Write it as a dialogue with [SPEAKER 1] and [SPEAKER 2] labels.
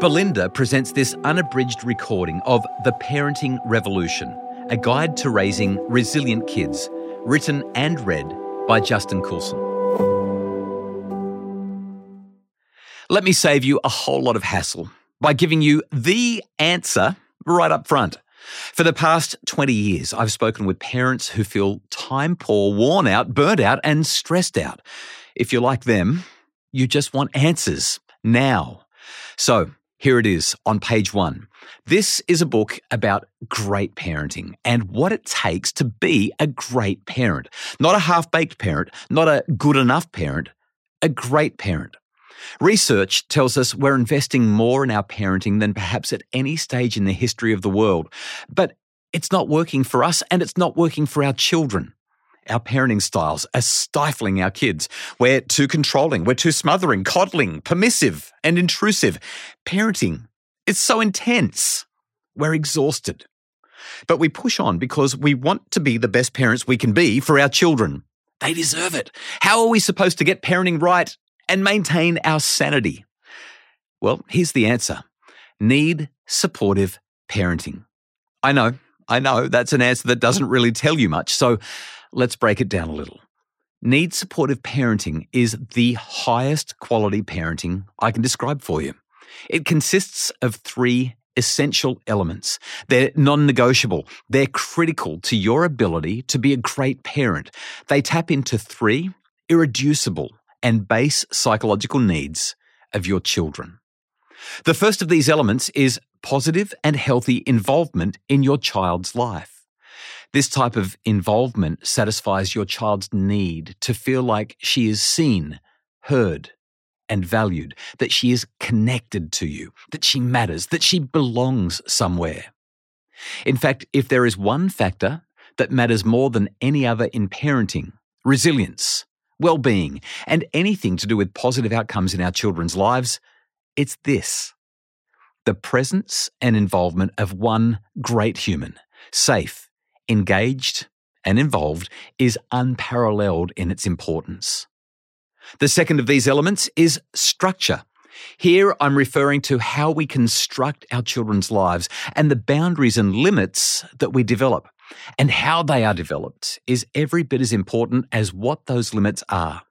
[SPEAKER 1] Belinda presents this unabridged recording of The Parenting Revolution, a guide to raising resilient kids, written and read by Justin Coulson. Let me save you a whole lot of hassle by giving you the answer right up front. For the past 20 years, I've spoken with parents who feel time poor, worn out, burnt out, and stressed out. If you're like them, you just want answers now. So here it is on page 1. This is a book about great parenting and what it takes to be a great parent. Not a half-baked parent, not a good enough parent, a great parent. Research tells us we're investing more in our parenting than perhaps at any stage in the history of the world. But it's not working for us and it's not working for our children. Our parenting styles are stifling our kids. We're too controlling, we're too smothering, coddling, permissive and intrusive. Parenting is so intense. We're exhausted. But we push on because we want to be the best parents we can be for our children. They deserve it. How are we supposed to get parenting right and maintain our sanity? Well, here's the answer. Need supportive parenting. I know, that's an answer that doesn't really tell you much, so let's break it down a little. Need supportive parenting is the highest quality parenting I can describe for you. It consists of 3 essential elements. They're non-negotiable. They're critical to your ability to be a great parent. They tap into 3 irreducible and base psychological needs of your children. The first of these elements is positive and healthy involvement in your child's life. This type of involvement satisfies your child's need to feel like she is seen, heard, and valued, that she is connected to you, that she matters, that she belongs somewhere. In fact, if there is one factor that matters more than any other in parenting, resilience, well-being, and anything to do with positive outcomes in our children's lives, it's this: the presence and involvement of one great human, safe, engaged, and involved, is unparalleled in its importance. The second of these elements is structure. Here I'm referring to how we construct our children's lives and the boundaries and limits that we develop. And how they are developed is every bit as important as what those limits are.